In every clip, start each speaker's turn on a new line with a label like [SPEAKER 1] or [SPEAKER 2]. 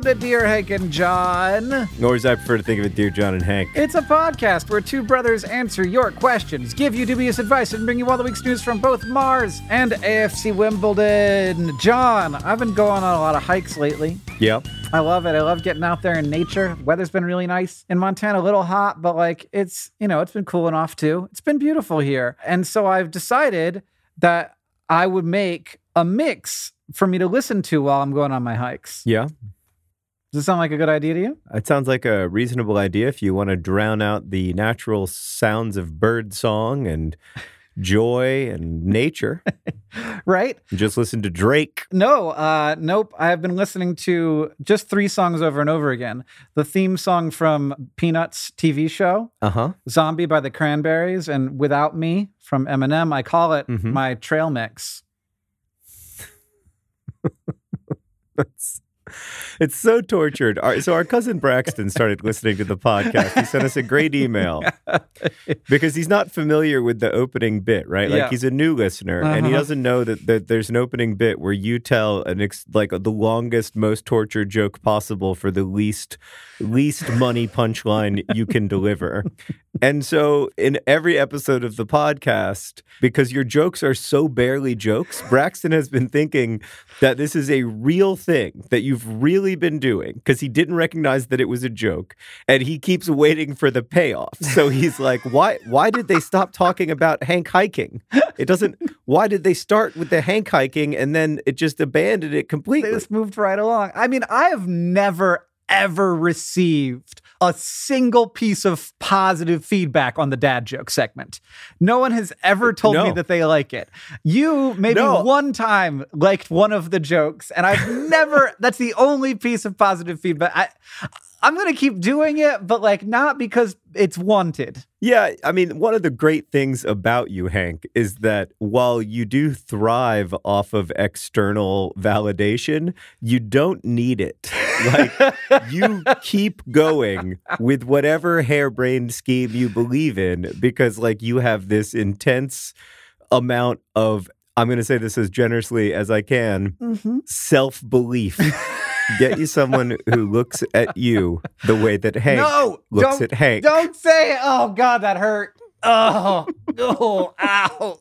[SPEAKER 1] to Dear Hank and John.
[SPEAKER 2] Or as I prefer to think of it, Dear John and Hank.
[SPEAKER 1] It's a podcast where two brothers answer your questions, give you dubious advice, and bring you all the week's news from both Mars and AFC Wimbledon. John, I've been going on a lot of hikes lately.
[SPEAKER 2] Yep.
[SPEAKER 1] I love it. I love getting out there in nature. Weather's been really nice. In Montana, a little hot, but it's been cooling off too. It's been beautiful here. And so I've decided that I would make a mix for me to listen to while I'm going on my hikes.
[SPEAKER 2] Yeah.
[SPEAKER 1] Does this sound like a good idea to you?
[SPEAKER 2] It sounds like a reasonable idea if you want to drown out the natural sounds of bird song and joy and nature.
[SPEAKER 1] Right?
[SPEAKER 2] Just listen to Drake.
[SPEAKER 1] No, nope. I have been listening to just 3 songs over and over again. The theme song from Peanuts TV show, Zombie by the Cranberries, and Without Me from Eminem. I call it my trail mix.
[SPEAKER 2] It's so tortured. So our cousin Braxton started listening to the podcast. He sent us a great email because he's not familiar with the opening bit, right? Like he's a new listener and he doesn't know that there's an opening bit where you tell the longest, most tortured joke possible for the least money punchline you can deliver. And so in every episode of the podcast, because your jokes are so barely jokes, Braxton has been thinking that this is a real thing that you've really been doing because he didn't recognize that it was a joke. And he keeps waiting for the payoff. So he's like, why did they stop talking about Hank hiking? Why did they start with the Hank hiking and then it just abandoned it completely?
[SPEAKER 1] They just moved right along. I mean, I have never ever received a single piece of positive feedback on the dad joke segment. No one has ever told me that they like it. You maybe one time liked one of the jokes, and I've never, that's the only piece of positive feedback. I'm going to keep doing it, but not because it's wanted.
[SPEAKER 2] Yeah, I mean, one of the great things about you, Hank, is that while you do thrive off of external validation, you don't need it. You keep going with whatever harebrained scheme you believe in because, you have this intense amount of, I'm going to say this as generously as I can, self-belief. Get you someone who looks at you the way that Hank looks at Hank.
[SPEAKER 1] Don't say it. Oh, God, that hurt. Oh, ow.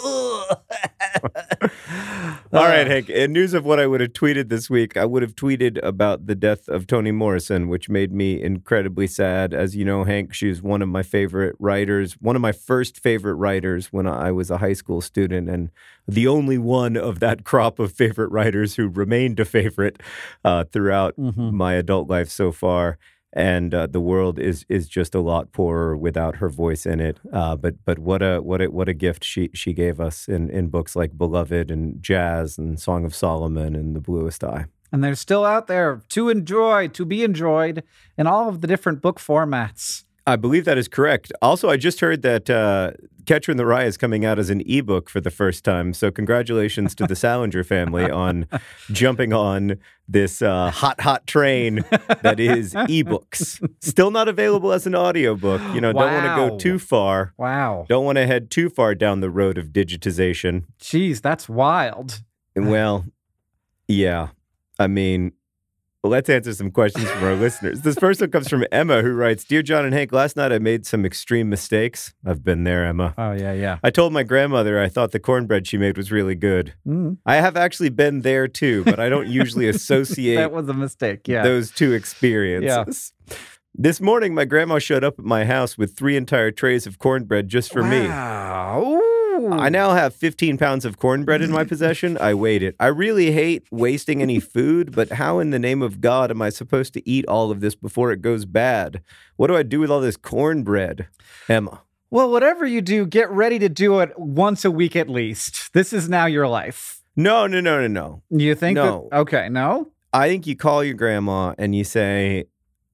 [SPEAKER 2] All right, Hank. In news of what I would have tweeted this week, I would have tweeted about the death of Toni Morrison, which made me incredibly sad. As you know, Hank, she was one of my favorite writers, one of my first favorite writers when I was a high school student, and the only one of that crop of favorite writers who remained a favorite throughout my adult life so far. And the world is just a lot poorer without her voice in it. But what a gift she gave us in books like Beloved and Jazz and Song of Solomon and The Bluest Eye.
[SPEAKER 1] And they're still out there to be enjoyed in all of the different book formats.
[SPEAKER 2] I believe that is correct. Also, I just heard that Catcher in the Rye is coming out as an ebook for the first time. So congratulations to the Salinger family on jumping on this hot train that is ebooks. Still not available as an audiobook. Don't want to go too far.
[SPEAKER 1] Wow.
[SPEAKER 2] Don't want to head too far down the road of digitization.
[SPEAKER 1] Jeez, that's wild.
[SPEAKER 2] Well, yeah. I mean, let's answer some questions from our listeners. This first one comes from Emma, who writes, Dear John and Hank, last night I made some extreme mistakes. I've been there, Emma.
[SPEAKER 1] Oh, yeah.
[SPEAKER 2] I told my grandmother I thought the cornbread she made was really good. I have actually been there, too, but I don't usually associate
[SPEAKER 1] that was a mistake,
[SPEAKER 2] those two experiences. Yeah. This morning, my grandma showed up at my house with 3 entire trays of cornbread just for me.
[SPEAKER 1] Wow.
[SPEAKER 2] I now have 15 pounds of cornbread in my possession. I weighed it. I really hate wasting any food, but how in the name of God am I supposed to eat all of this before it goes bad? What do I do with all this cornbread? Emma.
[SPEAKER 1] Well, whatever you do, get ready to do it once a week at least. This is now your life.
[SPEAKER 2] No.
[SPEAKER 1] You think?
[SPEAKER 2] No.
[SPEAKER 1] Okay, no?
[SPEAKER 2] I think you call your grandma and you say,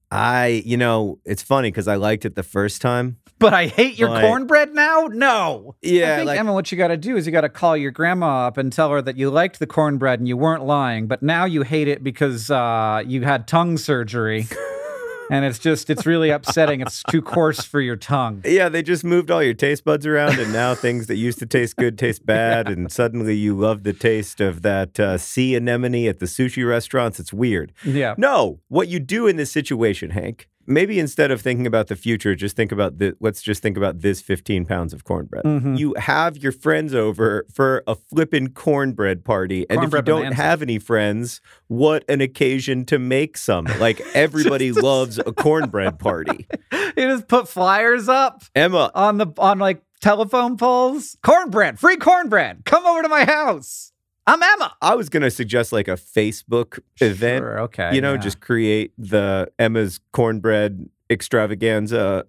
[SPEAKER 2] it's funny because I liked it the first time.
[SPEAKER 1] But I hate your cornbread now? No.
[SPEAKER 2] Yeah.
[SPEAKER 1] I think, Emma, what you got to do is you got to call your grandma up and tell her that you liked the cornbread and you weren't lying, but now you hate it because you had tongue surgery. And it's really upsetting. It's too coarse for your tongue.
[SPEAKER 2] Yeah, they just moved all your taste buds around, and now things that used to taste good taste bad, and suddenly you love the taste of that sea anemone at the sushi restaurants. It's weird.
[SPEAKER 1] Yeah.
[SPEAKER 2] No, what you do in this situation, Hank, maybe instead of thinking about the future, just think about let's just think about this 15 pounds of cornbread. Mm-hmm. You have your friends over for a flippin' cornbread party. And if you don't have any friends, what an occasion to make some. Like, everybody loves a cornbread party.
[SPEAKER 1] You just put flyers up,
[SPEAKER 2] Emma,
[SPEAKER 1] on like telephone poles. Cornbread, free cornbread. Come over to my house. I'm Emma.
[SPEAKER 2] I was going to suggest like a Facebook event.
[SPEAKER 1] Sure, okay.
[SPEAKER 2] Just create the Emma's Cornbread Extravaganza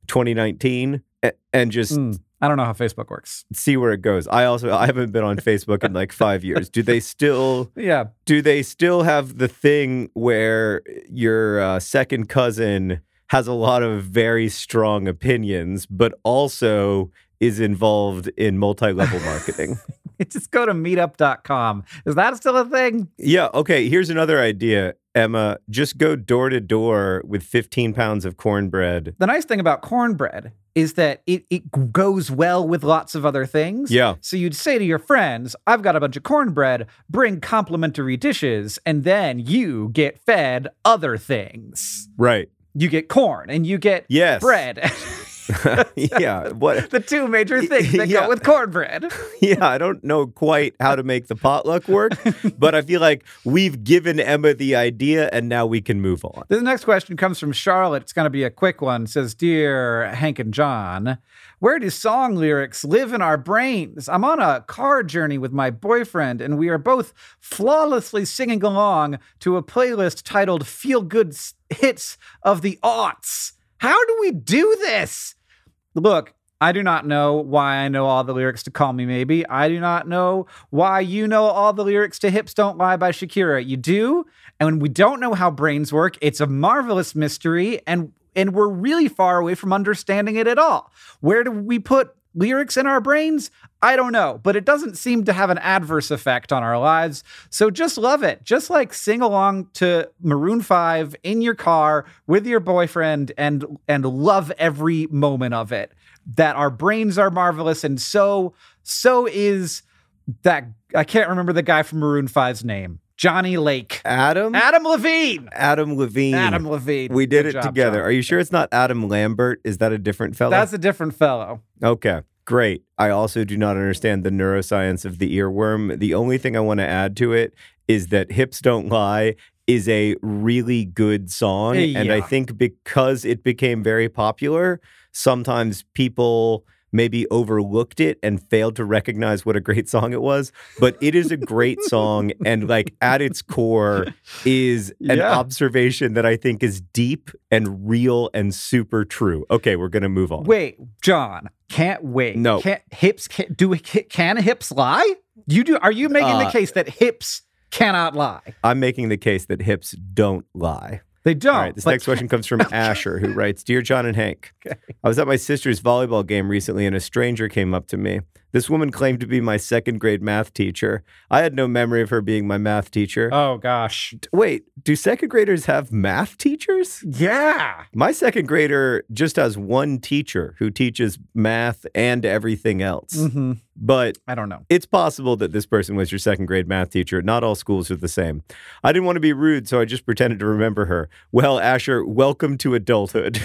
[SPEAKER 2] 2019 and just...
[SPEAKER 1] I don't know how Facebook works.
[SPEAKER 2] See where it goes. I haven't been on Facebook in like 5 years. Do they still...
[SPEAKER 1] Yeah.
[SPEAKER 2] Do they still have the thing where your second cousin has a lot of very strong opinions, but also is involved in multi-level marketing?
[SPEAKER 1] Just go to meetup.com. Is that still a thing?
[SPEAKER 2] Yeah. Okay. Here's another idea, Emma. Just go door to door with 15 pounds of cornbread.
[SPEAKER 1] The nice thing about cornbread is that it goes well with lots of other things.
[SPEAKER 2] Yeah.
[SPEAKER 1] So you'd say to your friends, I've got a bunch of cornbread, bring complimentary dishes, and then you get fed other things.
[SPEAKER 2] Right.
[SPEAKER 1] You get corn and you get bread.
[SPEAKER 2] Yeah, what
[SPEAKER 1] the two major things that go with cornbread.
[SPEAKER 2] Yeah, I don't know quite how to make the potluck work, but I feel like we've given Emma the idea and now we can move on.
[SPEAKER 1] This next question comes from Charlotte. It's going to be a quick one. It says, Dear Hank and John, where do song lyrics live in our brains? I'm on a car journey with my boyfriend, and we are both flawlessly singing along to a playlist titled Feel Good Hits of the Aughts. How do we do this? Look, I do not know why I know all the lyrics to Call Me Maybe. I do not know why you know all the lyrics to Hips Don't Lie by Shakira. You do, and we don't know how brains work. It's a marvelous mystery, and we're really far away from understanding it at all. Where do we put lyrics in our brains? I don't know, but it doesn't seem to have an adverse effect on our lives. So just love it. Just like sing along to Maroon 5 in your car with your boyfriend and love every moment of it. That our brains are marvelous, and so is that, I can't remember the guy from Maroon 5's name. Johnny Lake.
[SPEAKER 2] Adam
[SPEAKER 1] Levine.
[SPEAKER 2] Adam Levine. We did it together. John. Are you sure it's not Adam Lambert? Is that a different fellow?
[SPEAKER 1] That's a different fellow.
[SPEAKER 2] Okay, great. I also do not understand the neuroscience of the earworm. The only thing I want to add to it is that Hips Don't Lie is a really good song. Yeah. And I think because it became very popular, sometimes people maybe overlooked it and failed to recognize what a great song it was. But it is a great song, and like at its core is an observation that I think is deep and real and super true. Okay, we're going to move on.
[SPEAKER 1] Wait, John, can't wait.
[SPEAKER 2] No.
[SPEAKER 1] Can hips lie? Are you making the case that hips cannot lie?
[SPEAKER 2] I'm making the case that hips don't lie.
[SPEAKER 1] They don't.
[SPEAKER 2] All right, this next question comes from Asher, who writes, Dear John and Hank, I was at my sister's volleyball game recently and a stranger came up to me. This woman claimed to be my second grade math teacher. I had no memory of her being my math teacher.
[SPEAKER 1] Oh, gosh.
[SPEAKER 2] Wait, do second graders have math teachers?
[SPEAKER 1] Yeah.
[SPEAKER 2] My second grader just has one teacher who teaches math and everything else.
[SPEAKER 1] Mm-hmm.
[SPEAKER 2] But
[SPEAKER 1] I don't know.
[SPEAKER 2] It's possible that this person was your second grade math teacher. Not all schools are the same. I didn't want to be rude, so I just pretended to remember her. Well, Asher, welcome to adulthood.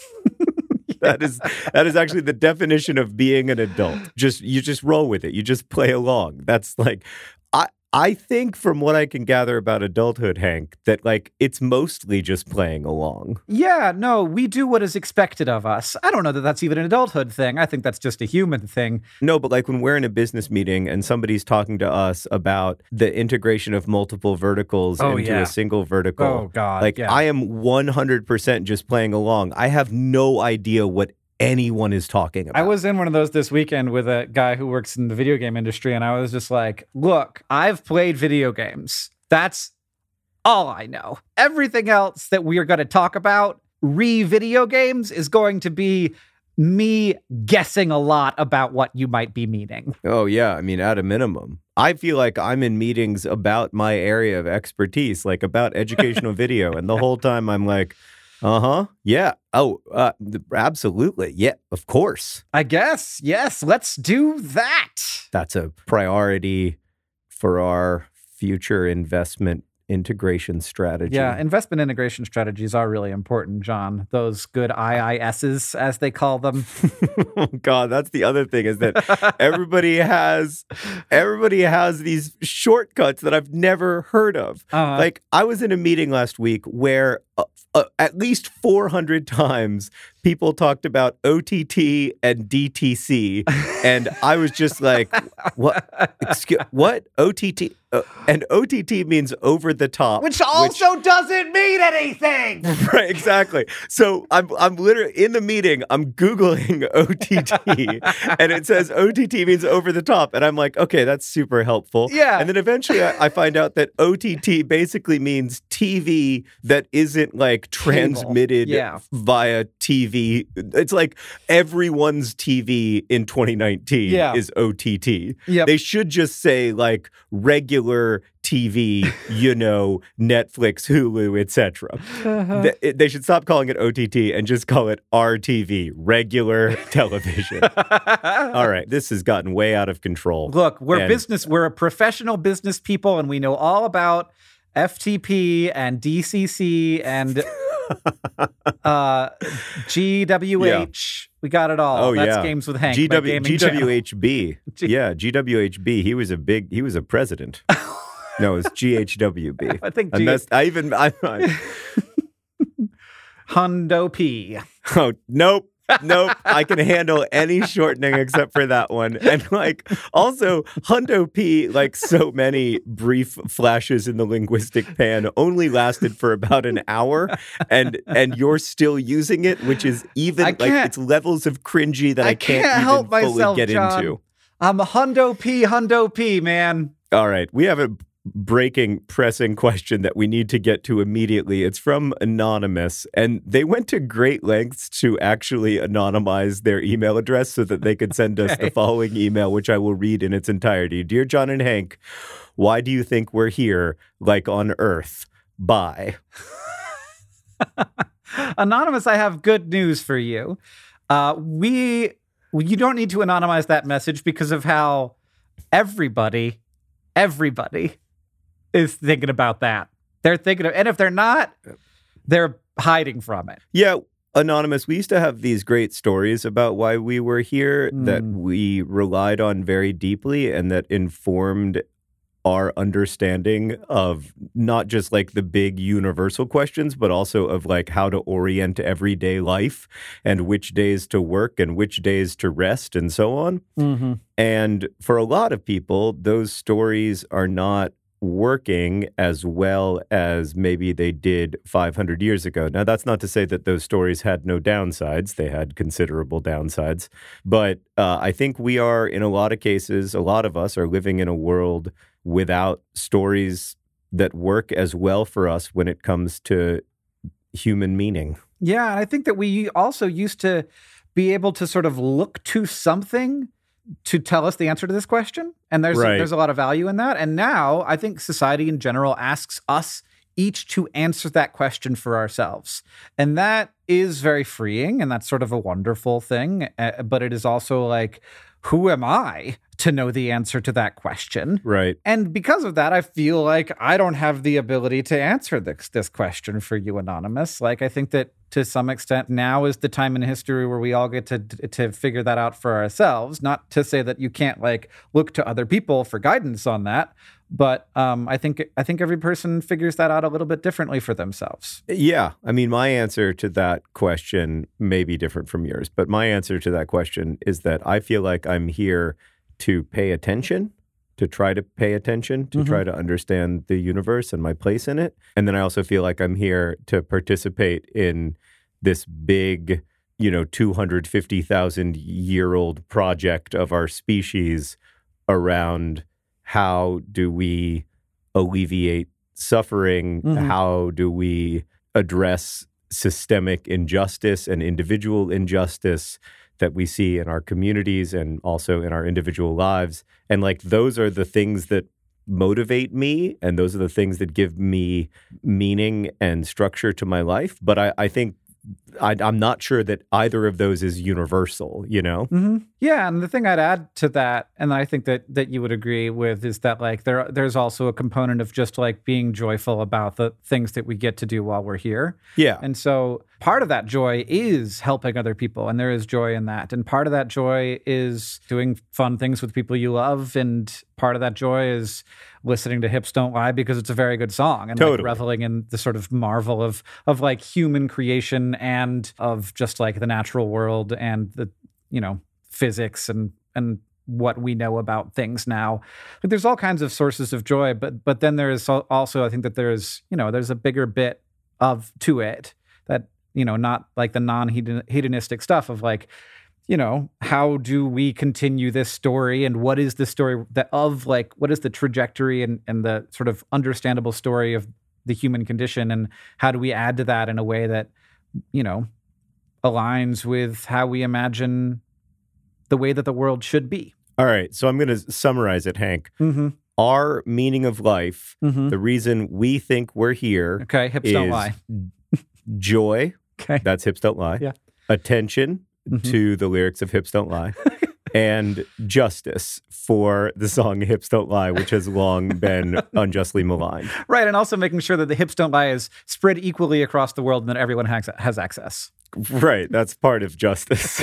[SPEAKER 2] That is actually the definition of being an adult. You just roll with it. You just play along. That's like, I think from what I can gather about adulthood, Hank, that like it's mostly just playing along.
[SPEAKER 1] Yeah, no, we do what is expected of us. I don't know that that's even an adulthood thing. I think that's just a human thing.
[SPEAKER 2] No, but like when we're in a business meeting and somebody's talking to us about the integration of multiple verticals into a single vertical.
[SPEAKER 1] Oh, God.
[SPEAKER 2] Like I am 100% just playing along. I have no idea what anyone is talking about.
[SPEAKER 1] I was in one of those this weekend with a guy who works in the video game industry, and I was just like, look, I've played video games. That's all I know. Everything else that we are going to talk about, video games, is going to be me guessing a lot about what you might be meaning.
[SPEAKER 2] Oh, yeah. I mean, at a minimum. I feel like I'm in meetings about my area of expertise, like about educational video. And the whole time I'm like, Yeah. Oh, absolutely. Yeah, of course.
[SPEAKER 1] I guess. Yes. Let's do that.
[SPEAKER 2] That's a priority for our future investment integration strategy.
[SPEAKER 1] Yeah, investment integration strategies are really important, John. Those good IISs, as they call them.
[SPEAKER 2] Oh God, that's the other thing, is that everybody has these shortcuts that I've never heard of. Like, I was in a meeting last week where at least 400 times people talked about OTT and DTC, and I was just like, "What? What? OTT?" And OTT means over the top,
[SPEAKER 1] which also doesn't mean anything.
[SPEAKER 2] Right? Exactly. So I'm literally in the meeting. I'm Googling OTT, and it says OTT means over the top, and I'm like, okay, that's super helpful.
[SPEAKER 1] Yeah.
[SPEAKER 2] And then eventually I find out that OTT basically means TV that isn't like transmitted via TV. It's like everyone's TV in 2019 is OTT.
[SPEAKER 1] Yep.
[SPEAKER 2] They should just say like regular TV, Netflix, Hulu, etc. They should stop calling it OTT and just call it RTV, regular television. All right, this has gotten way out of control.
[SPEAKER 1] Look, we're a professional business people, and we know all about FTP and DCC and GWH. We got it all. That's Games with Hank.
[SPEAKER 2] GWHB. Yeah, GWHB. He was a president. No, it's GHWB.
[SPEAKER 1] I think Hundo P.
[SPEAKER 2] Oh, nope. I can handle any shortening except for that one. And like, also, Hundo P, like so many brief flashes in the linguistic pan, only lasted for about an hour, and you're still using it, which is even like it's levels of cringy that I can't even
[SPEAKER 1] help
[SPEAKER 2] fully
[SPEAKER 1] myself,
[SPEAKER 2] get
[SPEAKER 1] John.
[SPEAKER 2] into.
[SPEAKER 1] I'm a Hundo P, man.
[SPEAKER 2] All right, we have a breaking, pressing question that we need to get to immediately. It's from Anonymous, and they went to great lengths to actually anonymize their email address so that they could send us the following email, which I will read in its entirety. Dear John and Hank, why do you think we're here, like on Earth? Bye.
[SPEAKER 1] Anonymous, I have good news for you. You don't need to anonymize that message because of how everybody is thinking about that. They're thinking of, and if they're not, they're hiding from it.
[SPEAKER 2] Yeah, Anonymous, we used to have these great stories about why we were here that we relied on very deeply and that informed our understanding of not just like the big universal questions, but also of like how to orient everyday life and which days to work and which days to rest and so on. Mm-hmm. And for a lot of people, those stories are not working as well as maybe they did 500 years ago. Now, that's not to say that those stories had no downsides. They had considerable downsides. But I think we are, in a lot of cases, a lot of us are living in a world without stories that work as well for us when it comes to human meaning.
[SPEAKER 1] Yeah, and I think that we also used to be able to sort of look to something to tell us the answer to this question. And there's a lot of value in that. And now I think society in general asks us each to answer that question for ourselves. And that is very freeing. And that's sort of a wonderful thing. But it is also like, who am I to know the answer to that question?
[SPEAKER 2] Right.
[SPEAKER 1] And because of that, I feel like I don't have the ability to answer this question for you, Anonymous. Like, I think that to some extent now is the time in history where we all get to figure that out for ourselves. Not to say that you can't like look to other people for guidance on that, but I think every person figures that out a little bit differently for themselves.
[SPEAKER 2] Yeah. I mean, my answer to that question may be different from yours, but my answer to that question is that I feel like I'm here to pay attention, to try to pay attention, to try to understand the universe and my place in it. And then I also feel like I'm here to participate in this big, 250,000-year-old project of our species around how do we alleviate suffering? How do we address systemic injustice and individual injustice that we see in our communities and also in our individual lives? And like, those are the things that motivate me, and those are the things that give me meaning and structure to my life. But I think I'm not sure that either of those is universal, you know?
[SPEAKER 1] Mm-hmm. Yeah, and the thing I'd add to that, and I think that you would agree with, is that like there's also a component of just like being joyful about the things that we get to do while we're here.
[SPEAKER 2] Yeah.
[SPEAKER 1] And so part of that joy is helping other people, and there is joy in that. And part of that joy is doing fun things with people you love, and part of that joy is listening to Hips Don't Lie because it's a very good song, and like reveling in the sort of marvel of like human creation and of just like the natural world and the, you know, physics and what we know about things now. Like, there's all kinds of sources of joy, but then there is also, I think that there's a bigger bit to it that, you know, not like the non-hedonistic stuff of like, you know, how do we continue this story, and what is the story what is the trajectory and the sort of understandable story of the human condition, and how do we add to that in a way that, you know, aligns with how we imagine the way that the world should be.
[SPEAKER 2] All right, so I'm going to summarize it, Hank.
[SPEAKER 1] Mm-hmm.
[SPEAKER 2] Our meaning of life, the reason we think we're here,
[SPEAKER 1] Hips Don't Lie.
[SPEAKER 2] Joy, that's Hips Don't Lie.
[SPEAKER 1] Yeah.
[SPEAKER 2] Attention to the lyrics of Hips Don't Lie, and justice for the song Hips Don't Lie, which has long been unjustly maligned.
[SPEAKER 1] Right, and also making sure that the Hips Don't Lie is spread equally across the world and that everyone has access.
[SPEAKER 2] Right, that's part of justice.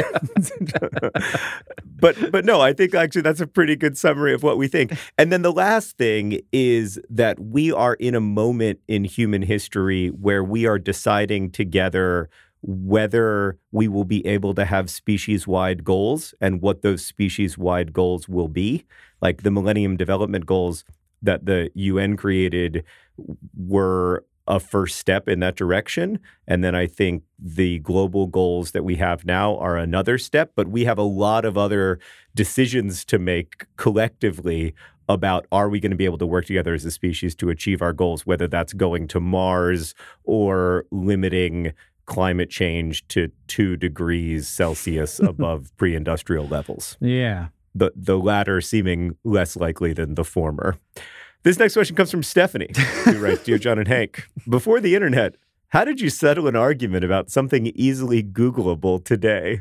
[SPEAKER 2] But no, I think actually that's a pretty good summary of what we think. And then the last thing is that we are in a moment in human history where we are deciding together whether we will be able to have species-wide goals and what those species-wide goals will be. Like the Millennium Development Goals that the UN created were a first step in that direction. And then I think the global goals that we have now are another step, but we have a lot of other decisions to make collectively about, are we going to be able to work together as a species to achieve our goals, whether that's going to Mars or limiting climate change to 2 degrees Celsius above pre-industrial levels.
[SPEAKER 1] Yeah.
[SPEAKER 2] The latter seeming less likely than the former. This next question comes from Stephanie, who writes, Dear John and Hank, before the internet, how did you settle an argument about something easily Googleable today?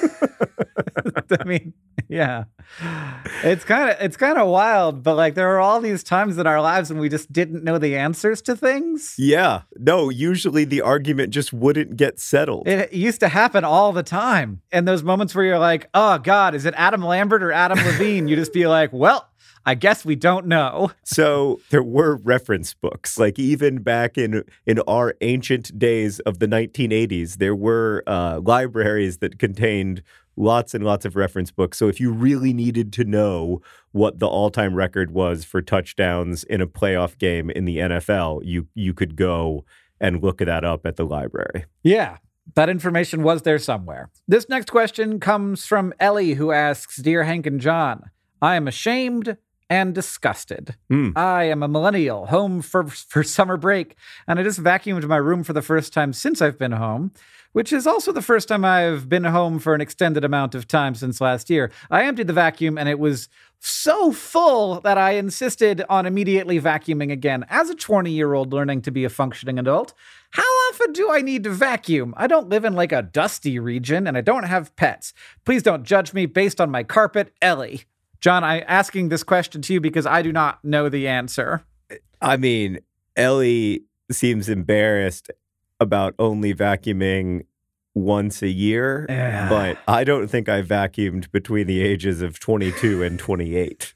[SPEAKER 1] I mean, yeah, it's kind of wild, but like there are all these times in our lives when we just didn't know the answers to things.
[SPEAKER 2] Yeah, no, usually the argument just wouldn't get settled.
[SPEAKER 1] It used to happen all the time. And those moments where you're like, oh God, is it Adam Lambert or Adam Levine? You just be like, well, I guess we don't know.
[SPEAKER 2] So there were reference books, like even back in our ancient days of the 1980s, there were libraries that contained lots and lots of reference books. So if you really needed to know what the all-time record was for touchdowns in a playoff game in the NFL, you could go and look that up at the library.
[SPEAKER 1] Yeah. That information was there somewhere. This next question comes from Ellie, who asks, Dear Hank and John, I am ashamed and disgusted. I am a millennial, home for summer break, and I just vacuumed my room for the first time since I've been home, which is also the first time I've been home for an extended amount of time since last year. I emptied the vacuum, and it was so full that I insisted on immediately vacuuming again. As a 20-year-old learning to be a functioning adult, how often do I need to vacuum? I don't live in like a dusty region, and I don't have pets. Please don't judge me based on my carpet, Ellie. John, I'm asking this question to you because I do not know the answer.
[SPEAKER 2] I mean, Ellie seems embarrassed about only vacuuming once a year, but I don't think I vacuumed between the ages of 22 and 28.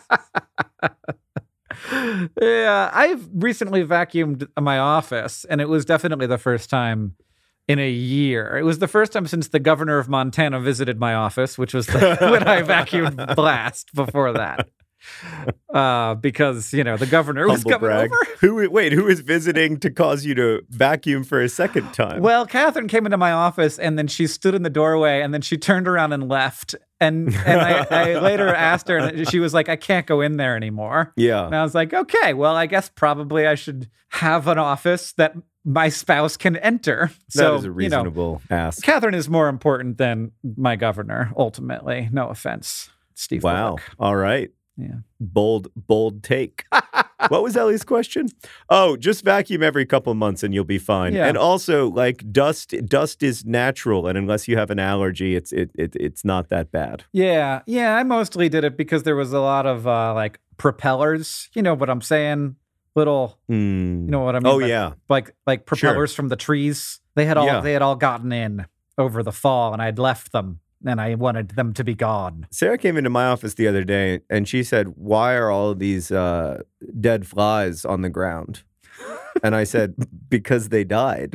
[SPEAKER 1] Yeah, I've recently vacuumed my office, and it was definitely the first time in a year. It was the first time since the governor of Montana visited my office, which was when I vacuumed last before that. Because, you know, the governor was coming over.
[SPEAKER 2] Who is visiting to cause you to vacuum for a second time?
[SPEAKER 1] Well, Catherine came into my office, and then she stood in the doorway, and then she turned around and left. And I later asked her, and she was like, I can't go in there anymore.
[SPEAKER 2] Yeah.
[SPEAKER 1] And I was like, okay, well, I guess probably I should have an office that my spouse can enter.
[SPEAKER 2] That is a reasonable ask.
[SPEAKER 1] Catherine is more important than my governor, ultimately. No offense, Steve.
[SPEAKER 2] Wow.
[SPEAKER 1] Bullock.
[SPEAKER 2] All right.
[SPEAKER 1] Yeah.
[SPEAKER 2] Bold take. What was Ellie's question? Oh, just vacuum every couple months and you'll be fine.
[SPEAKER 1] Yeah.
[SPEAKER 2] And also, like, dust is natural, and unless you have an allergy, it's not that bad.
[SPEAKER 1] Yeah. I mostly did it because there was a lot of like propellers. You know what I'm saying? Little, you know what I mean?
[SPEAKER 2] Oh, yeah.
[SPEAKER 1] Like propellers from the trees. They had all gotten in over the fall, and I'd left them. And I wanted them to be gone.
[SPEAKER 2] Sarah came into my office the other day, and she said, "Why are all of these dead flies on the ground?" And I said, "Because they died."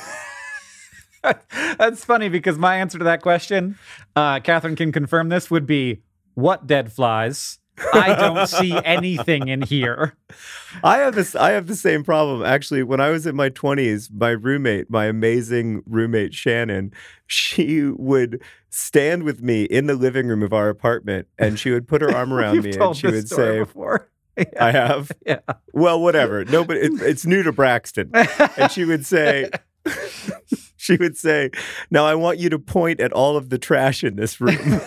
[SPEAKER 1] That's funny, because my answer to that question, Catherine can confirm this, would be, what dead flies? I don't see anything in here.
[SPEAKER 2] I have the same problem. Actually, when I was in my 20s, my amazing roommate, Shannon, she would stand with me in the living room of our apartment, and she would put her arm around me and she would say,
[SPEAKER 1] before.
[SPEAKER 2] Yeah. I have?
[SPEAKER 1] Yeah.
[SPEAKER 2] Well, whatever. No, but it's new to Braxton. And she would say... She would say, "Now I want you to point at all of the trash in this room."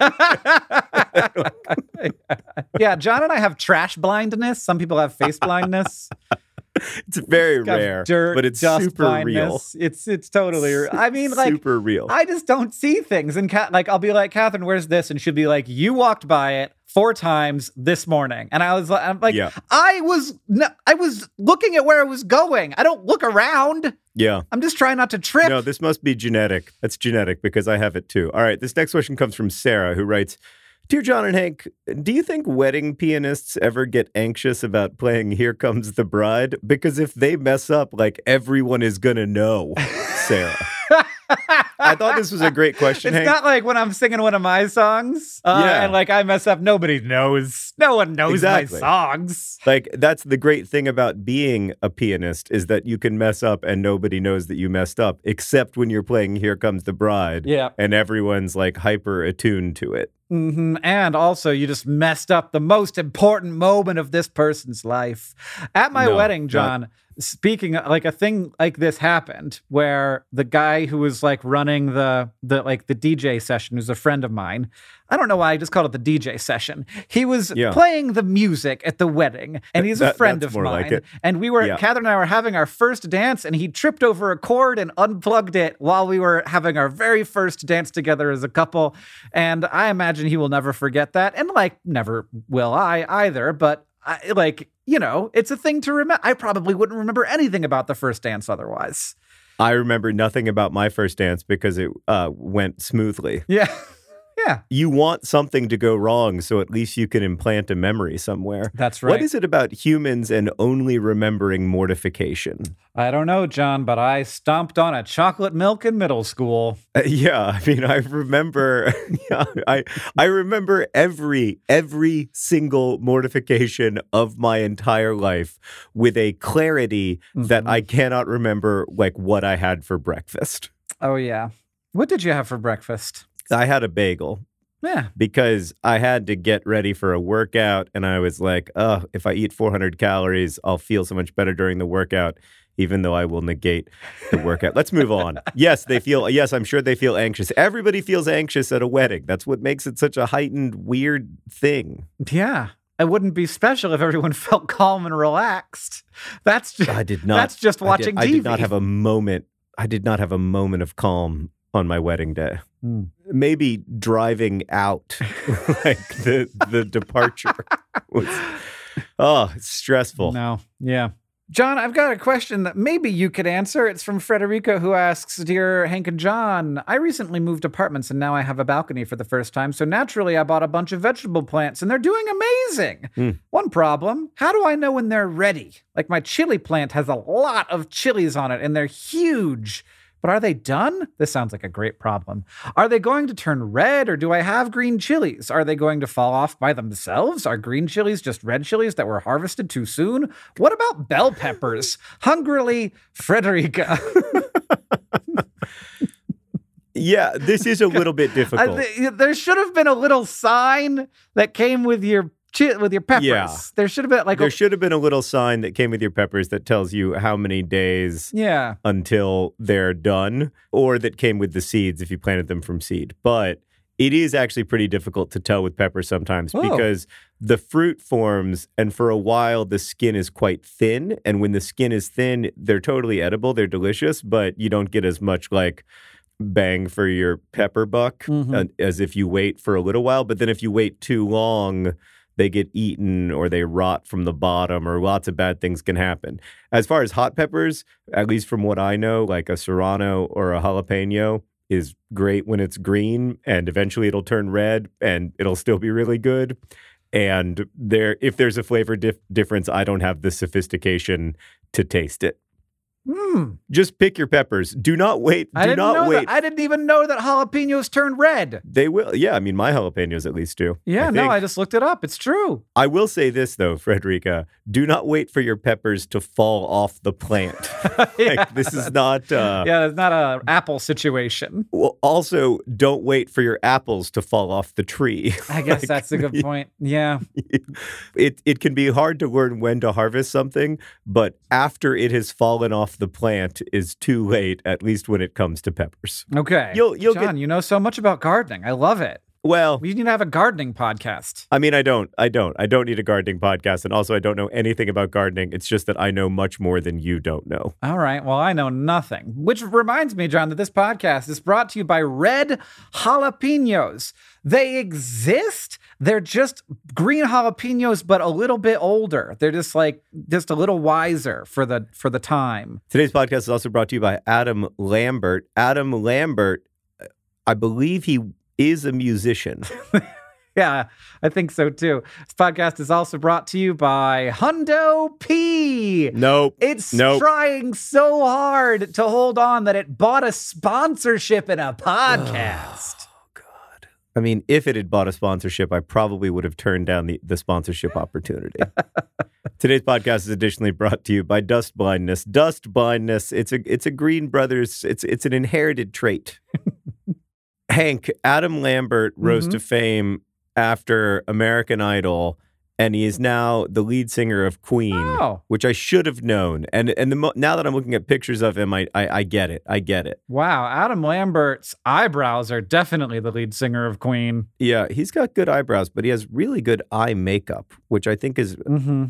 [SPEAKER 1] Yeah, John and I have trash blindness. Some people have face blindness.
[SPEAKER 2] It's very rare, but it's super
[SPEAKER 1] blindness.
[SPEAKER 2] real.
[SPEAKER 1] It's totally real. I mean, like, super
[SPEAKER 2] real.
[SPEAKER 1] I just don't see things. And I'll be like, "Catherine, where's this?" And she'll be like, "You walked by it 4 times this morning." And I'm like, yeah. I was looking at where I was going. I don't look around.
[SPEAKER 2] Yeah.
[SPEAKER 1] I'm just trying not to trip.
[SPEAKER 2] No, this must be genetic. That's genetic, because I have it too. All right. This next question comes from Sarah, who writes, "Dear John and Hank, do you think wedding pianists ever get anxious about playing Here Comes the Bride? Because if they mess up, like, everyone is going to know." Sarah. I thought this was a great question,
[SPEAKER 1] Hank. It's not like when I'm singing one of my songs and like I mess up, nobody knows. No one knows my songs.
[SPEAKER 2] Like, that's the great thing about being a pianist, is that you can mess up and nobody knows that you messed up, except when you're playing Here Comes the Bride.
[SPEAKER 1] Yeah.
[SPEAKER 2] And everyone's like hyper attuned to it.
[SPEAKER 1] Mm-hmm. And also, you just messed up the most important moment of this person's life. At my wedding, John, speaking, like, a thing like this happened where the guy who was like running the DJ session, who's a friend of mine, I don't know why I just called it the DJ session. He was playing the music at the wedding, and he's a friend of mine. Like, and Catherine and I were having our first dance, and he tripped over a cord and unplugged it while we were having our very first dance together as a couple. And I imagine he will never forget that. And like, never will I either. But it's a thing to remember. I probably wouldn't remember anything about the first dance otherwise.
[SPEAKER 2] I remember nothing about my first dance because it went smoothly.
[SPEAKER 1] Yeah. Yeah.
[SPEAKER 2] You want something to go wrong, so at least you can implant a memory somewhere.
[SPEAKER 1] That's right.
[SPEAKER 2] What is it about humans and only remembering mortification?
[SPEAKER 1] I don't know, John, but I stomped on a chocolate milk in middle school.
[SPEAKER 2] Yeah, I mean, I remember. I remember every single mortification of my entire life with a clarity that I cannot remember, like, what I had for breakfast.
[SPEAKER 1] Oh yeah, what did you have for breakfast?
[SPEAKER 2] I had a bagel.
[SPEAKER 1] Yeah.
[SPEAKER 2] Because I had to get ready for a workout, and I was like, oh, if I eat 400 calories, I'll feel so much better during the workout, even though I will negate the workout. Let's move on. Yes, I'm sure they feel anxious. Everybody feels anxious at a wedding. That's what makes it such a heightened, weird thing.
[SPEAKER 1] Yeah. It wouldn't be special if everyone felt calm and relaxed.
[SPEAKER 2] I did not.
[SPEAKER 1] That's just watching TV.
[SPEAKER 2] I did not have a moment. I did not have a moment of calm on my wedding day. Maybe driving out, like the departure was, it's stressful.
[SPEAKER 1] No, yeah. John, I've got a question that maybe you could answer. It's from Frederica, who asks, "Dear Hank and John, I recently moved apartments and now I have a balcony for the first time. So naturally, I bought a bunch of vegetable plants and they're doing amazing. One problem, how do I know when they're ready? Like, my chili plant has a lot of chilies on it and they're huge. But are they done? This sounds like a great problem. Are they going to turn red, or do I have green chilies? Are they going to fall off by themselves? Are green chilies just red chilies that were harvested too soon? What about bell peppers?" Hungrily, Frederica.
[SPEAKER 2] Yeah, this is a little bit difficult.
[SPEAKER 1] There should have been a little sign that came with your peppers.
[SPEAKER 2] Yeah.
[SPEAKER 1] There should have been
[SPEAKER 2] a little sign that came with your peppers that tells you how many days until they're done, or that came with the seeds if you planted them from seed. But It is actually pretty difficult to tell with pepper sometimes because the fruit forms, and for a while the skin is quite thin. And when the skin is thin, they're totally edible. They're delicious, but you don't get as much like bang for your pepper buck as if you wait for a little while. But then if you wait too long, they get eaten or they rot from the bottom, or lots of bad things can happen. As far as hot peppers, at least from what I know, like a serrano or a jalapeno is great when it's green, and eventually it'll turn red and it'll still be really good. And if there's a flavor difference, I don't have the sophistication to taste it. Just pick your peppers. Do not wait.
[SPEAKER 1] I didn't even know that jalapenos turn red.
[SPEAKER 2] They will. Yeah, I mean, my jalapenos at least do.
[SPEAKER 1] Yeah, I just looked it up. It's true.
[SPEAKER 2] I will say this, though, Frederica. Do not wait for your peppers to fall off the plant. This is not...
[SPEAKER 1] it's not an apple situation.
[SPEAKER 2] Well, also, don't wait for your apples to fall off the tree.
[SPEAKER 1] I guess that's a good point. Yeah.
[SPEAKER 2] It can be hard to learn when to harvest something, but after it has fallen off the plant is too late, at least when it comes to peppers.
[SPEAKER 1] Okay. John, you know so much about gardening. I love it.
[SPEAKER 2] Well,
[SPEAKER 1] we need to have a gardening podcast.
[SPEAKER 2] I mean, I don't need a gardening podcast. And also I don't know anything about gardening. It's just that I know much more than you don't know.
[SPEAKER 1] All right. Well, I know nothing. Which reminds me, John, that this podcast is brought to you by Red Jalapenos. They exist. They're just green jalapenos, but a little bit older. They're just a little wiser for the time.
[SPEAKER 2] Today's podcast is also brought to you by Adam Lambert. Adam Lambert, I believe he is a musician.
[SPEAKER 1] Yeah, I think so too. This podcast is also brought to you by Hundo P.
[SPEAKER 2] Nope.
[SPEAKER 1] It's trying so hard to hold on that it bought a sponsorship in a podcast.
[SPEAKER 2] Oh, God. I mean, if it had bought a sponsorship, I probably would have turned down the sponsorship opportunity. Today's podcast is additionally brought to you by dust blindness. Dust blindness, it's a Green Brothers, it's an inherited trait. Hank, Adam Lambert rose to fame after American Idol, and he is now the lead singer of Queen, which I should have known. And now that I'm looking at pictures of him, I get it. I get it.
[SPEAKER 1] Wow, Adam Lambert's eyebrows are definitely the lead singer of Queen.
[SPEAKER 2] Yeah, he's got good eyebrows, but he has really good eye makeup, which I think is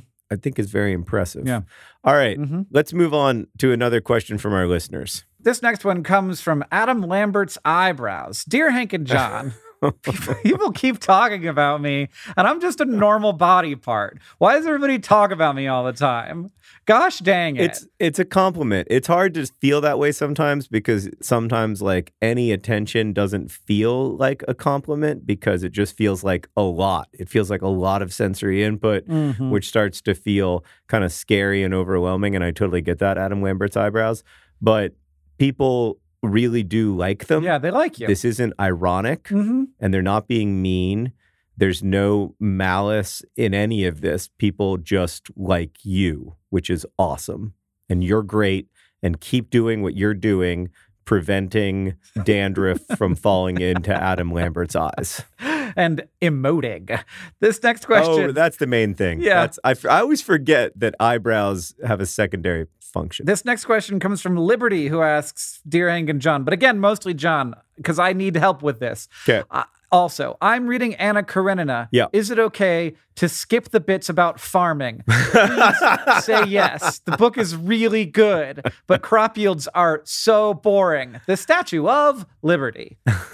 [SPEAKER 2] very impressive.
[SPEAKER 1] Yeah.
[SPEAKER 2] All right, let's move on to another question from our listeners.
[SPEAKER 1] This next one comes from Adam Lambert's eyebrows. Dear Hank and John, people keep talking about me, and I'm just a normal body part. Why does everybody talk about me all the time? Gosh dang it.
[SPEAKER 2] It's a compliment. It's hard to feel that way sometimes because sometimes like any attention doesn't feel like a compliment because it just feels like a lot. It feels like a lot of sensory input, which starts to feel kind of scary and overwhelming. And I totally get that, Adam Lambert's eyebrows. But people really do like them.
[SPEAKER 1] Yeah, they like you.
[SPEAKER 2] This isn't ironic, and they're not being mean. There's no malice in any of this. People just like you, which is awesome. And you're great. And keep doing what you're doing, preventing dandruff from falling into Adam Lambert's eyes.
[SPEAKER 1] And emoting. This next question.
[SPEAKER 2] Oh, that's the main thing.
[SPEAKER 1] Yeah.
[SPEAKER 2] I always forget that eyebrows have a secondary function.
[SPEAKER 1] This next question comes from Liberty, who asks, Dear Hank and John, but again, mostly John, because I need help with this.
[SPEAKER 2] Okay.
[SPEAKER 1] Also, I'm reading Anna Karenina.
[SPEAKER 2] Yeah.
[SPEAKER 1] Is it okay to skip the bits about farming? Please say yes. The book is really good, but crop yields are so boring. The Statue of Liberty.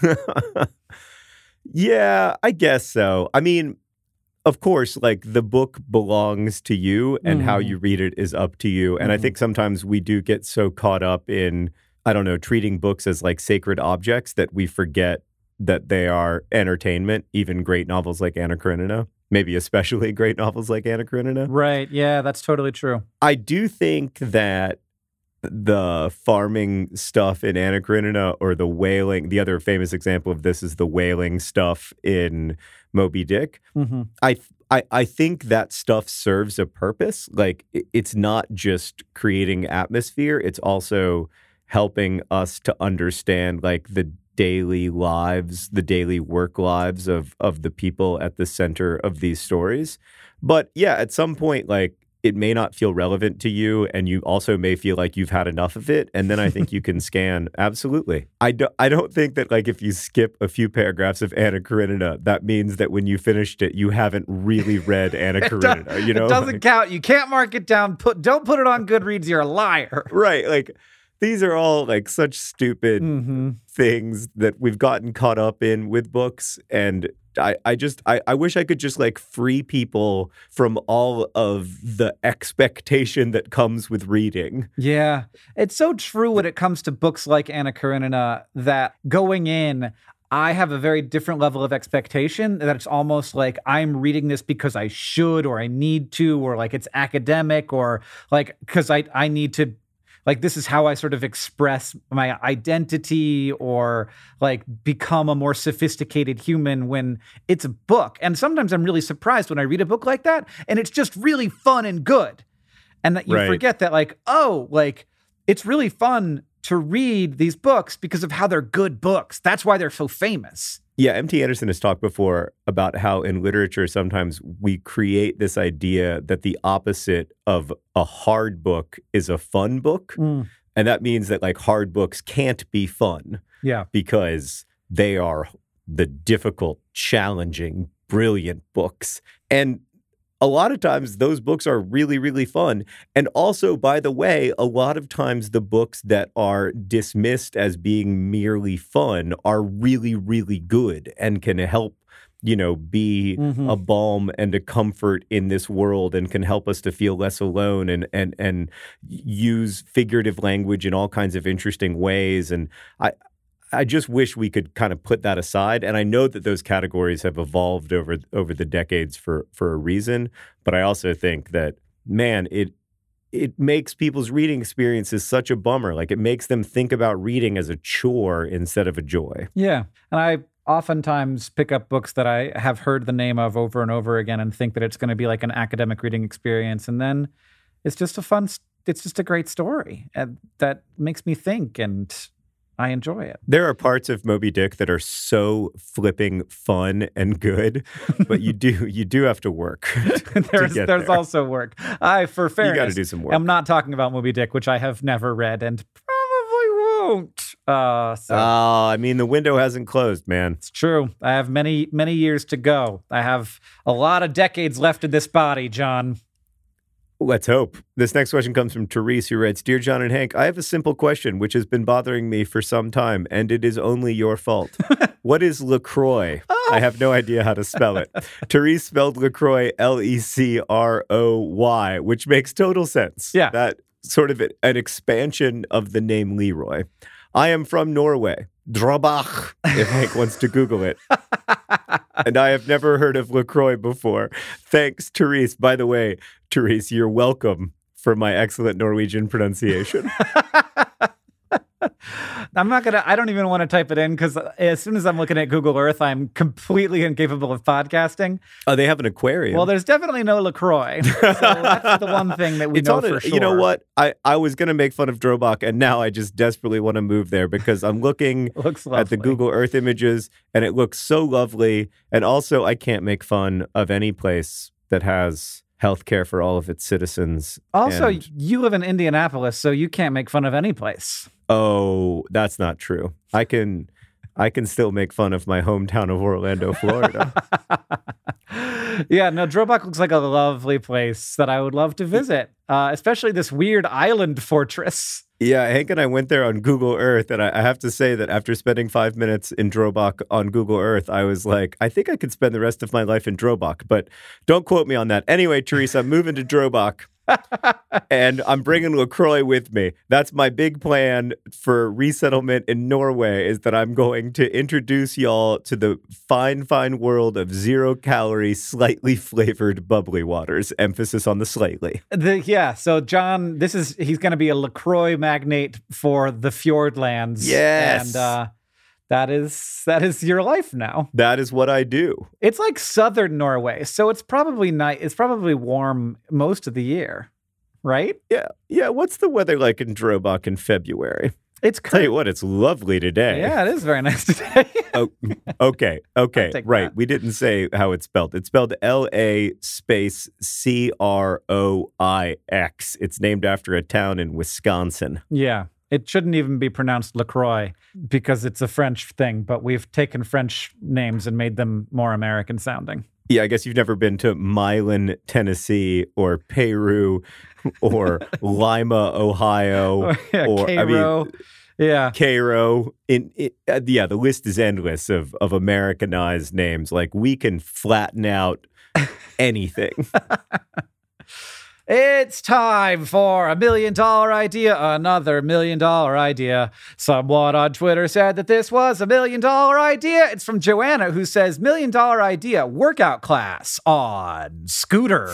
[SPEAKER 2] Yeah, I guess so. I mean, of course, like the book belongs to you and how you read it is up to you. And I think sometimes we do get so caught up in, I don't know, treating books as like sacred objects that we forget that they are entertainment, even great novels like Anna Karenina, maybe especially great novels like Anna Karenina.
[SPEAKER 1] Right. Yeah, that's totally true.
[SPEAKER 2] I do think that the farming stuff in Anna Karenina or the whaling, the other famous example of this is the whaling stuff in Moby Dick. I think that stuff serves a purpose. Like it's not just creating atmosphere. It's also helping us to understand like the daily lives, the daily work lives of the people at the center of these stories. But yeah, at some point, like it may not feel relevant to you, and you also may feel like you've had enough of it, and then I think you can scan. Absolutely. I don't think that, like, if you skip a few paragraphs of Anna Karenina, that means that when you finished it, you haven't really read Anna Karenina. You know,
[SPEAKER 1] it doesn't count. You can't mark it down. Don't put it on Goodreads. You're a liar.
[SPEAKER 2] Right. Like, these are all like such stupid things that we've gotten caught up in with books, and I wish I could just like free people from all of the expectation that comes with reading.
[SPEAKER 1] Yeah. It's so true when it comes to books like Anna Karenina that going in, I have a very different level of expectation that it's almost like I'm reading this because I should, or I need to, or like it's academic, or like because I need to, like, this is how I sort of express my identity or like become a more sophisticated human when it's a book. And sometimes I'm really surprised when I read a book like that and it's just really fun and good. And that you forget that, like, oh, like it's really fun to read these books because of how they're good books. That's why they're so famous.
[SPEAKER 2] Yeah, M.T. Anderson has talked before about how in literature sometimes we create this idea that the opposite of a hard book is a fun book. And that means that like hard books can't be fun.
[SPEAKER 1] Yeah.
[SPEAKER 2] Because they are the difficult, challenging, brilliant books. And a lot of times those books are really, really fun. And also, by the way, a lot of times the books that are dismissed as being merely fun are really, really good and can help, you know, be a balm and a comfort in this world and can help us to feel less alone and use figurative language in all kinds of interesting ways. And I just wish we could kind of put that aside. And I know that those categories have evolved over the decades for a reason. But I also think that, man, it makes people's reading experiences such a bummer. Like, it makes them think about reading as a chore instead of a joy.
[SPEAKER 1] Yeah. And I oftentimes pick up books that I have heard the name of over and over again and think that it's going to be like an academic reading experience. And then it's just it's just a great story that makes me think, and I enjoy it.
[SPEAKER 2] There are parts of Moby Dick that are so flipping fun and good, but you do have to work.
[SPEAKER 1] There's also work. For fairness,
[SPEAKER 2] you got to do some work.
[SPEAKER 1] I'm not talking about Moby Dick, which I have never read and probably won't.
[SPEAKER 2] I mean, the window hasn't closed, man.
[SPEAKER 1] It's true. I have many, many years to go. I have a lot of decades left in this body, John.
[SPEAKER 2] Let's hope. This next question comes from Therese, who writes, Dear John and Hank, I have a simple question which has been bothering me for some time, and it is only your fault. What is LaCroix? I have no idea how to spell it. Therese spelled LaCroix Lecroy, which makes total sense.
[SPEAKER 1] Yeah.
[SPEAKER 2] That sort of an expansion of the name Leroy. I am from Norway. Drabach, if Hank wants to Google it. And I have never heard of LaCroix before. Thanks, Therese. By the way, Therese, you're welcome for my excellent Norwegian pronunciation.
[SPEAKER 1] I don't even want to type it in because as soon as I'm looking at Google Earth, I'm completely incapable of podcasting.
[SPEAKER 2] Oh, they have an aquarium.
[SPEAKER 1] Well, there's definitely no LaCroix. So that's the one thing that we know for sure.
[SPEAKER 2] You know what? I was going to make fun of Drobak, and now I just desperately want to move there because I'm looking at the Google Earth images, and it looks so lovely. And also, I can't make fun of any place that has healthcare for all of its citizens.
[SPEAKER 1] Also, you live in Indianapolis, so you can't make fun of any place.
[SPEAKER 2] Oh, that's not true. I can still make fun of my hometown of Orlando, Florida.
[SPEAKER 1] Yeah, no, Drobak looks like a lovely place that I would love to visit, especially this weird island fortress.
[SPEAKER 2] Yeah, Hank and I went there on Google Earth, and I have to say that after spending 5 minutes in Drobak on Google Earth, I was like, I think I could spend the rest of my life in Drobak, but don't quote me on that. Anyway, Teresa, I'm moving to Drobak. And I'm bringing LaCroix with me. That's my big plan for resettlement in Norway, is that I'm going to introduce y'all to the fine, fine world of 0-calorie, slightly flavored bubbly waters. Emphasis on the slightly.
[SPEAKER 1] So John, he's going to be a LaCroix magnate for the Fjordlands.
[SPEAKER 2] Yes.
[SPEAKER 1] And that is your life now.
[SPEAKER 2] That is what I do.
[SPEAKER 1] It's like southern Norway, so it's probably nice. It's probably warm most of the year, right?
[SPEAKER 2] Yeah. What's the weather like in Drobak in February?
[SPEAKER 1] It's
[SPEAKER 2] tell you what, it's lovely today.
[SPEAKER 1] Yeah, it is very nice today.
[SPEAKER 2] Oh, okay. Right. That. We didn't say how it's spelled. It's spelled LA space CROIX. It's named after a town in Wisconsin.
[SPEAKER 1] Yeah. It shouldn't even be pronounced LaCroix because it's a French thing, but we've taken French names and made them more American sounding.
[SPEAKER 2] Yeah, I guess you've never been to Milan, Tennessee, or Peru, or Lima, Ohio, or
[SPEAKER 1] Cairo.
[SPEAKER 2] Cairo. The list is endless of Americanized names. Like, we can flatten out anything.
[SPEAKER 1] It's time for a $1 million idea, another $1 million idea. Someone on Twitter said that this was a $1 million idea. It's from Joanna, who says, $1 million idea, workout class on scooters.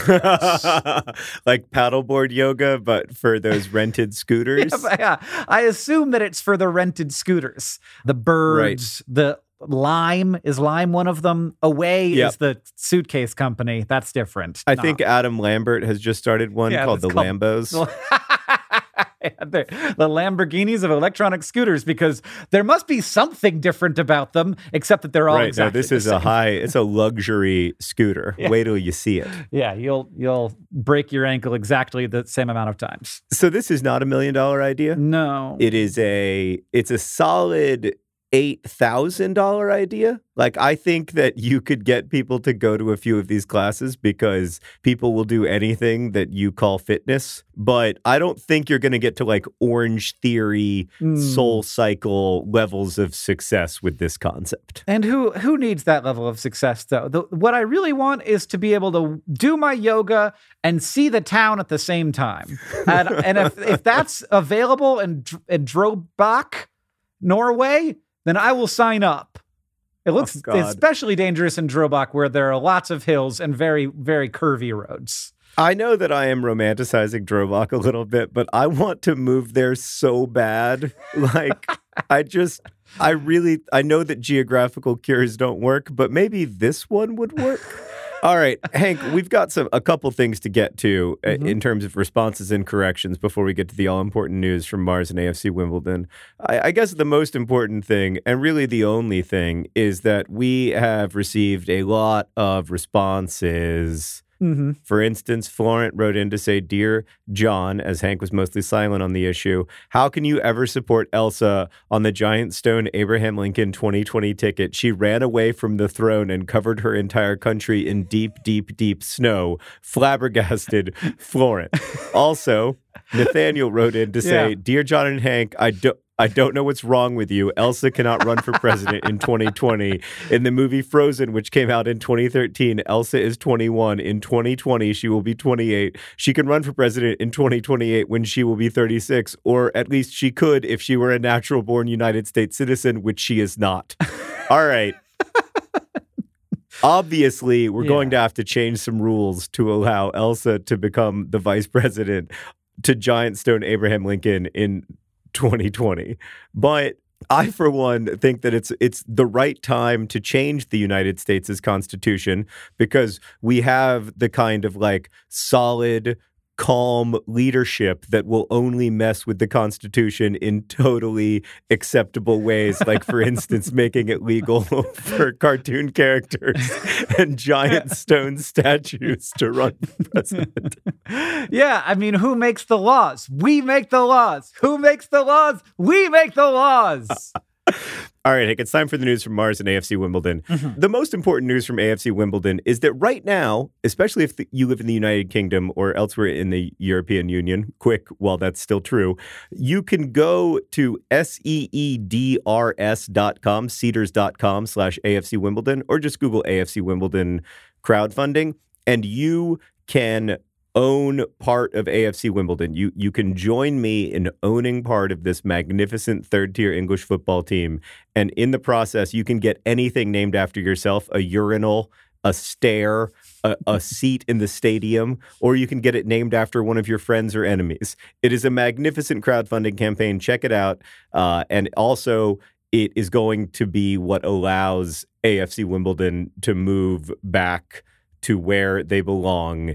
[SPEAKER 2] Like paddleboard yoga, but for those rented scooters?
[SPEAKER 1] Yeah, I assume that it's for the rented scooters. The Birds, right. The Lime, is Lime one of them? Away is the suitcase company. That's different.
[SPEAKER 2] I think Adam Lambert has just started one called the Lambos.
[SPEAKER 1] The Lamborghinis of electronic scooters, because there must be something different about them, except that they're all exactly
[SPEAKER 2] this is
[SPEAKER 1] the same.
[SPEAKER 2] It's a luxury scooter. Yeah. Wait till you see it.
[SPEAKER 1] Yeah, you'll break your ankle exactly the same amount of times.
[SPEAKER 2] So this is not $1 million idea?
[SPEAKER 1] No.
[SPEAKER 2] It's a solid $8,000 idea. Like, I think that you could get people to go to a few of these classes because people will do anything that you call fitness. But I don't think you're going to get to like Orange Theory, Soul Cycle levels of success with this concept.
[SPEAKER 1] And who needs that level of success, though? What I really want is to be able to do my yoga and see the town at the same time. And if that's available in Drobak, Norway, then I will sign up. It looks especially dangerous in Drobak, where there are lots of hills and very, very curvy roads.
[SPEAKER 2] I know that I am romanticizing Drobak a little bit, but I want to move there so bad. Like, I know that geographical cures don't work, but maybe this one would work. All right, Hank, we've got a couple things to get to in terms of responses and corrections before we get to the all-important news from Mars and AFC Wimbledon. I guess the most important thing, and really the only thing, is that we have received a lot of responses. For instance, Florent wrote in to say, "Dear John," as Hank was mostly silent on the issue, "how can you ever support Elsa on the giant stone Abraham Lincoln 2020 ticket? She ran away from the throne and covered her entire country in deep, deep, deep snow. Flabbergasted, Florent." Also, Nathaniel wrote in to say, "Dear John and Hank, I don't know what's wrong with you. Elsa cannot run for president in 2020. In the movie Frozen, which came out in 2013, Elsa is 21. In 2020, she will be 28. She can run for president in 2028 when she will be 36, or at least she could if she were a natural-born United States citizen, which she is not." All right. Obviously, we're going to have to change some rules to allow Elsa to become the vice president to giant stone Abraham Lincoln in 2020. But I, for one, think that it's the right time to change the United States' constitution, because we have the kind of like solid, calm leadership that will only mess with the Constitution in totally acceptable ways. Like, for instance, making it legal for cartoon characters and giant stone statues to run for president.
[SPEAKER 1] Yeah, I mean, who makes the laws? We make the laws. Who makes the laws? We make the laws.
[SPEAKER 2] All right, Hank, it's time for the news from Mars and AFC Wimbledon. The most important news from AFC Wimbledon is that right now, especially if you live in the United Kingdom or elsewhere in the European Union, quick, while that's still true, you can go to seedrs.com, cedars.com/AFC Wimbledon, or just Google AFC Wimbledon crowdfunding, and you can own part of AFC Wimbledon. You can join me in owning part of this magnificent third-tier English football team. And in the process, you can get anything named after yourself: a urinal, a stair, a seat in the stadium, or you can get it named after one of your friends or enemies. It is a magnificent crowdfunding campaign. Check it out. And also, it is going to be what allows AFC Wimbledon to move back to where they belong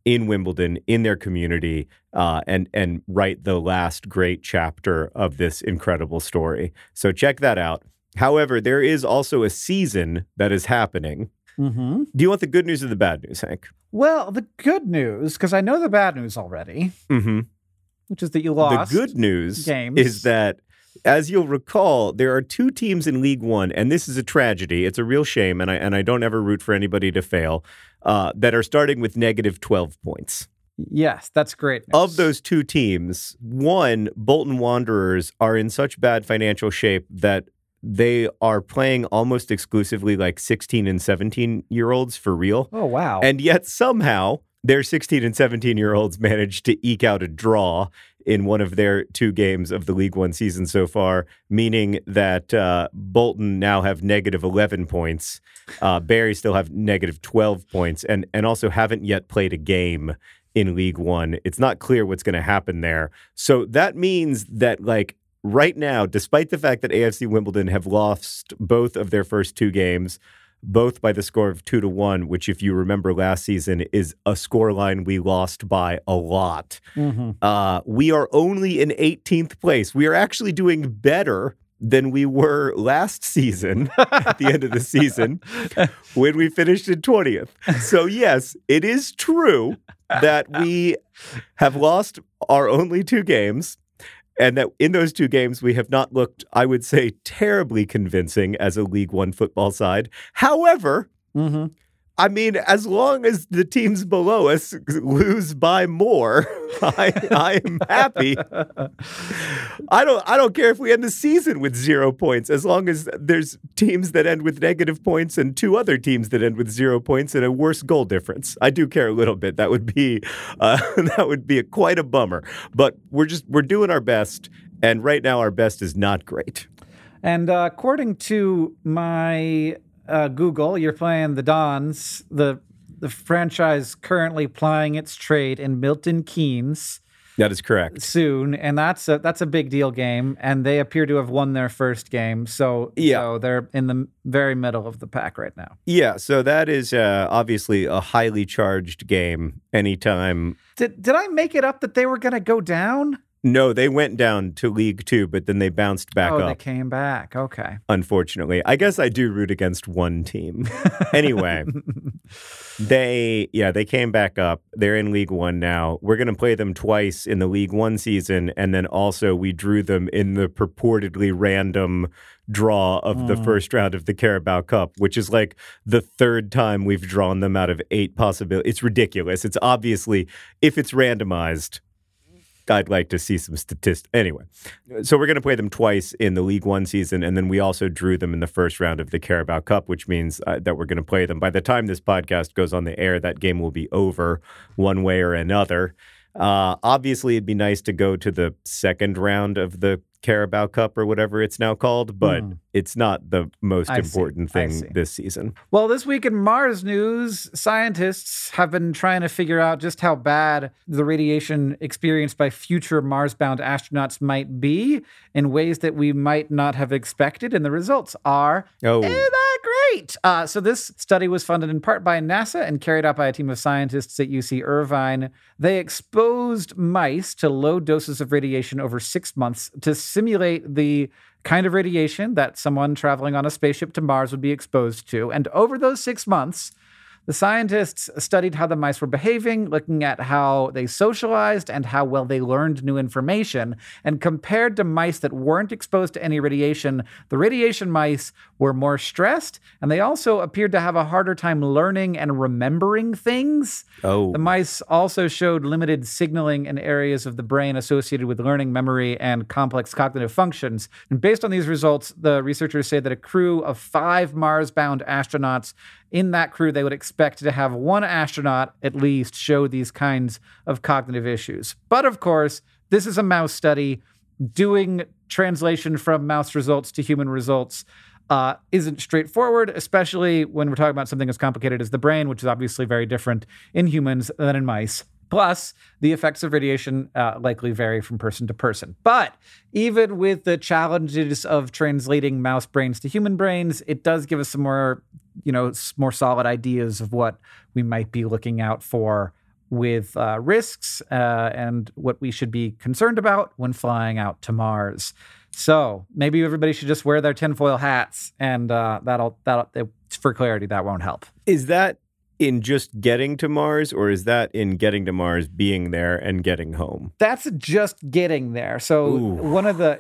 [SPEAKER 2] in Wimbledon, in their community, and write the last great chapter of this incredible story. So check that out. However, there is also a season that is happening. Mm-hmm. Do you want the good news or the bad news, Hank?
[SPEAKER 1] Well, the good news, because I know the bad news already, which is that you lost.
[SPEAKER 2] The good news is that, as you'll recall, there are two teams in League One, and this is a tragedy. It's a real shame, and I don't ever root for anybody to fail, that are starting with negative 12 points.
[SPEAKER 1] Yes, that's great news.
[SPEAKER 2] Of those two teams, one, Bolton Wanderers, are in such bad financial shape that they are playing almost exclusively like 16 and 17-year-olds for real.
[SPEAKER 1] Oh, wow.
[SPEAKER 2] And yet somehow their 16 and 17-year-olds managed to eke out a draw in one of their two games of the League One season so far, meaning that Bolton now have negative 11 points. Barry still have negative 12 points and also haven't yet played a game in League One. It's not clear what's going to happen there. So that means that, like, right now, despite the fact that AFC Wimbledon have lost both of their first two games, both by the score of 2-1, which, if you remember last season, is a scoreline we lost by a lot. We are only in 18th place. We are actually doing better than we were last season at the end of the season when we finished in 20th. So, yes, it is true that we have lost our only two games. And that in those two games, we have not looked, I would say, terribly convincing as a League One football side. However, I mean, as long as the teams below us lose by more, I am happy. I don't care if we end the season with 0 points, as long as there's teams that end with negative points and two other teams that end with 0 points and a worse goal difference. I do care a little bit. That would be quite a bummer. But we're doing our best, and right now our best is not great.
[SPEAKER 1] And according to my Google, you're playing the Dons, the franchise currently plying its trade in Milton Keynes.
[SPEAKER 2] That is correct.
[SPEAKER 1] Soon, and that's a big deal game, and they appear to have won their first game. So they're in the very middle of the pack right now.
[SPEAKER 2] Yeah, so that is obviously a highly charged game. Anytime.
[SPEAKER 1] Did I make it up that they were going to go down?
[SPEAKER 2] No, they went down to League Two, but then they bounced back up.
[SPEAKER 1] Oh, they came back. Okay.
[SPEAKER 2] Unfortunately. I guess I do root against one team. Anyway, they came back up. They're in League One now. We're going to play them twice in the League One season, and then also we drew them in the purportedly random draw of the first round of the Carabao Cup, which is like the third time we've drawn them out of 8 possibilities. It's ridiculous. It's obviously, if it's randomized, I'd like to see some statistics. Anyway, so we're going to play them twice in the League One season, and then we also drew them in the first round of the Carabao Cup, which means that we're going to play them. By the time this podcast goes on the air, that game will be over one way or another. Obviously, it'd be nice to go to the second round of the Carabao Cup or whatever it's now called, but it's not the most important thing this season.
[SPEAKER 1] Well, this week in Mars news, scientists have been trying to figure out just how bad the radiation experienced by future Mars-bound astronauts might be in ways that we might not have expected, and the results are great. So this study was funded in part by NASA and carried out by a team of scientists at UC Irvine. They exposed mice to low doses of radiation over 6 months to simulate the kind of radiation that someone traveling on a spaceship to Mars would be exposed to. And over those 6 months, the scientists studied how the mice were behaving, looking at how they socialized and how well they learned new information. And compared to mice that weren't exposed to any radiation, the radiation mice were more stressed, and they also appeared to have a harder time learning and remembering things.
[SPEAKER 2] Oh.
[SPEAKER 1] The mice also showed limited signaling in areas of the brain associated with learning, memory, and complex cognitive functions. And based on these results, the researchers say that a crew of 5 Mars-bound astronauts, in that crew, they would expect to have one astronaut at least show these kinds of cognitive issues. But of course, this is a mouse study. Doing translation from mouse results to human results isn't straightforward, especially when we're talking about something as complicated as the brain, which is obviously very different in humans than in mice. Plus, the effects of radiation likely vary from person to person. But even with the challenges of translating mouse brains to human brains, it does give us some more solid ideas of what we might be looking out for with risks and what we should be concerned about when flying out to Mars. So maybe everybody should just wear their tinfoil hats, and that'll for clarity, that won't help.
[SPEAKER 2] Is that in just getting to Mars, or is that in getting to Mars, being there, and getting home?
[SPEAKER 1] That's just getting there. So one of the,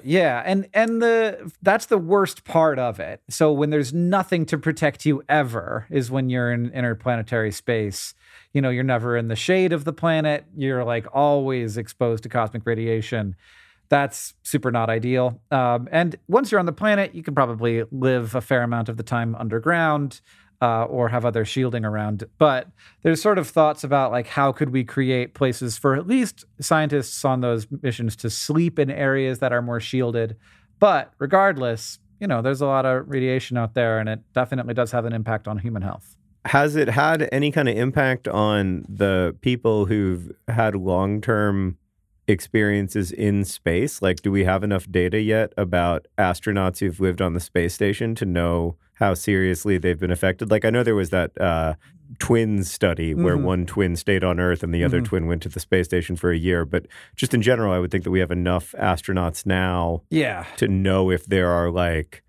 [SPEAKER 1] that's the worst part of it. So when there's nothing to protect you ever is when you're in interplanetary space. You know, you're never in the shade of the planet. You're like always exposed to cosmic radiation. That's super not ideal. And once you're on the planet, you can probably live a fair amount of the time underground, or have other shielding around. But there's sort of thoughts about like, how could we create places for at least scientists on those missions to sleep in areas that are more shielded. But regardless, you know, there's a lot of radiation out there, and it definitely does have an impact on human health.
[SPEAKER 2] Has it had any kind of impact on the people who've had long-term experiences in space? Like, do we have enough data yet about astronauts who've lived on the space station to know how seriously they've been affected? Like, I know there was that twins study where one twin stayed on Earth and the other twin went to the space station for a year. But just in general, I would think that we have enough astronauts now to know if there are like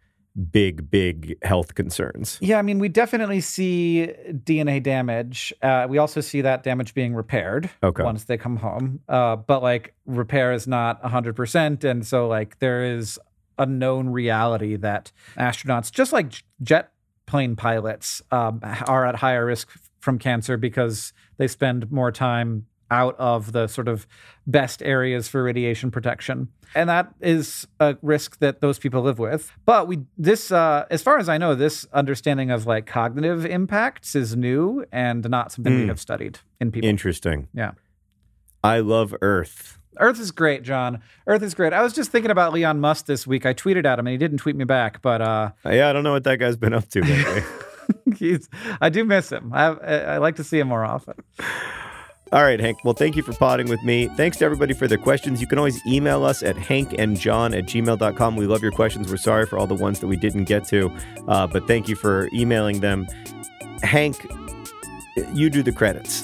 [SPEAKER 2] big health concerns.
[SPEAKER 1] Yeah, I mean, we definitely see DNA damage. We also see that damage being repaired once they come home. But like, repair is not 100%. And so like, there is a known reality that astronauts, just like jet plane pilots, are at higher risk from cancer because they spend more time out of the sort of best areas for radiation protection. And that is a risk that those people live with. But as far as I know, this understanding of like cognitive impacts is new and not something we have studied in people.
[SPEAKER 2] Interesting.
[SPEAKER 1] Yeah.
[SPEAKER 2] I love Earth.
[SPEAKER 1] Earth is great, John. Earth is great. I was just thinking about Elon Musk this week. I tweeted at him and he didn't tweet me back, but
[SPEAKER 2] yeah, I don't know what that guy's been up to lately.
[SPEAKER 1] I do miss him. I like to see him more often.
[SPEAKER 2] All right, Hank. Well, thank you for podding with me. Thanks to everybody for their questions. You can always email us at hankandjohn@gmail.com. We love your questions. We're sorry for all the ones that we didn't get to, but thank you for emailing them. Hank, you do the credits.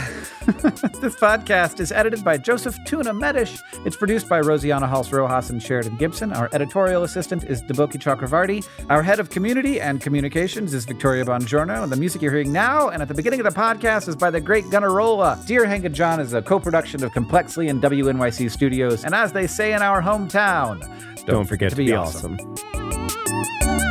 [SPEAKER 1] This podcast is edited by Joseph Tuna Medish. It's produced by Rosianna Halse-Rojas and Sheridan Gibson. Our editorial assistant is Deboki Chakravarti. Our head of community and communications is Victoria Bongiorno. And the music you're hearing now and at the beginning of the podcast is by the great Gunnarolla. Dear Hank and John is a co-production of Complexly and WNYC Studios. And as they say in our hometown,
[SPEAKER 2] don't forget to be awesome.